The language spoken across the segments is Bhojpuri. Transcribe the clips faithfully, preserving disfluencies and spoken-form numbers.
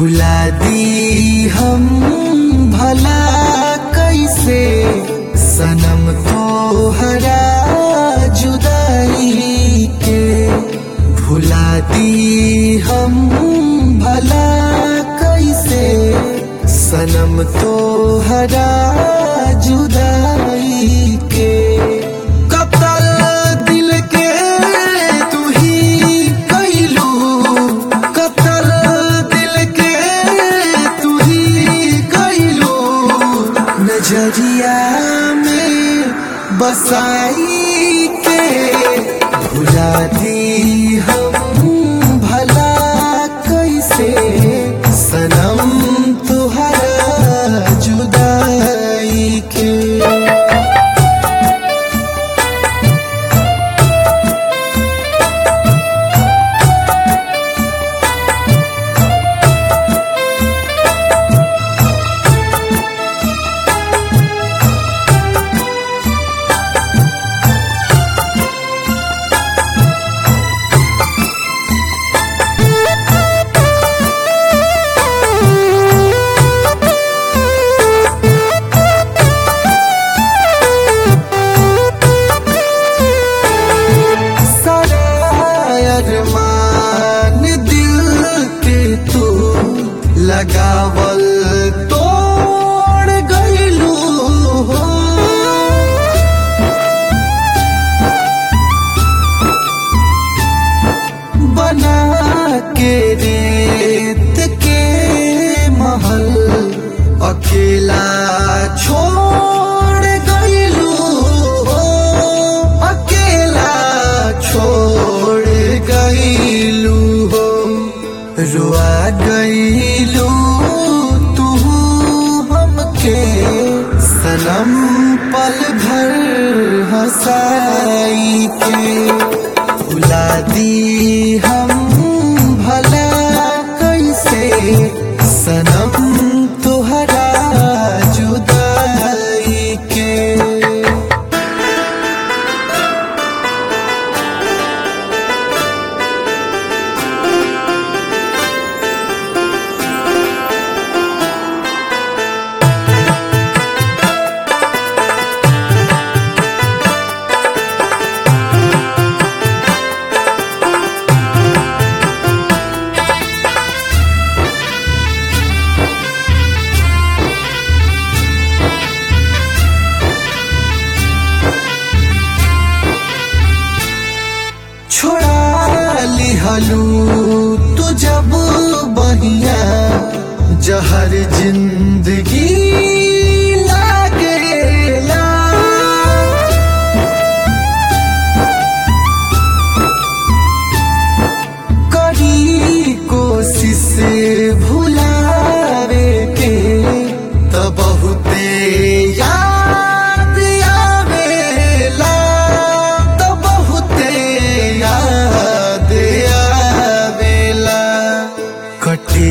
भुला दी हम भला कैसे सनम तो हरा जुदाई के। भुला दी हम भला कैसे सनम तो हरा जुदाई के। कतल दिल के तू ही कैलू, कतल दिल के तू ही कैलू। नजरिया में बसाई के भुला दी हम भला कैसे सनम तुहरा जुदाई के। अरमान दिल के तू लगावल तोड़ गइलू हो। बना के रेत के महल अकेला छोड़ गइलू हो। अकेला छोड़ गइलू हो। रुआ गइलू तू हमके सनम पल भर हंसाई के। भुला दी हम भला कैसे सनम तुहरा जुदाई के। छोड़ा लिहलू तू जब बहिया जहर जिंदगी लागेला। करी कोशिश भुलावे के त बहुते याद आवेला, त बहुते याद आवेला। कटे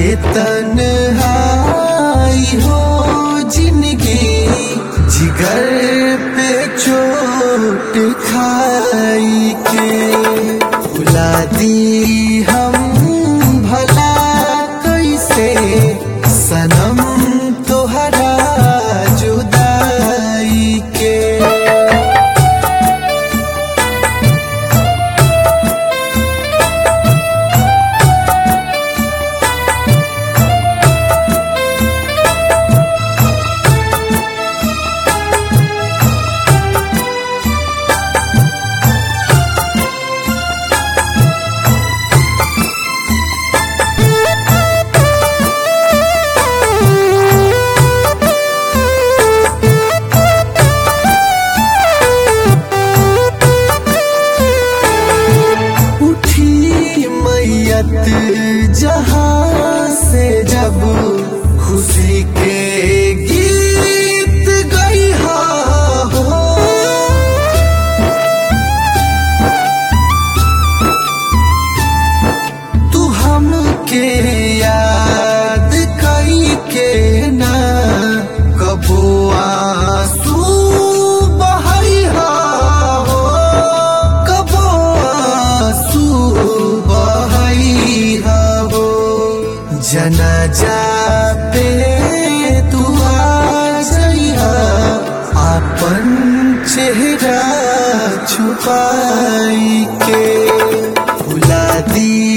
तन्हाई हो जिंदगी जिगर पे चोट खाई के। भुला दी हम भला कैसे सनम तुहरा जुदाई के। दरवाजा पे तू आ जइहा अपन चेहरा छुपाई के भुला दी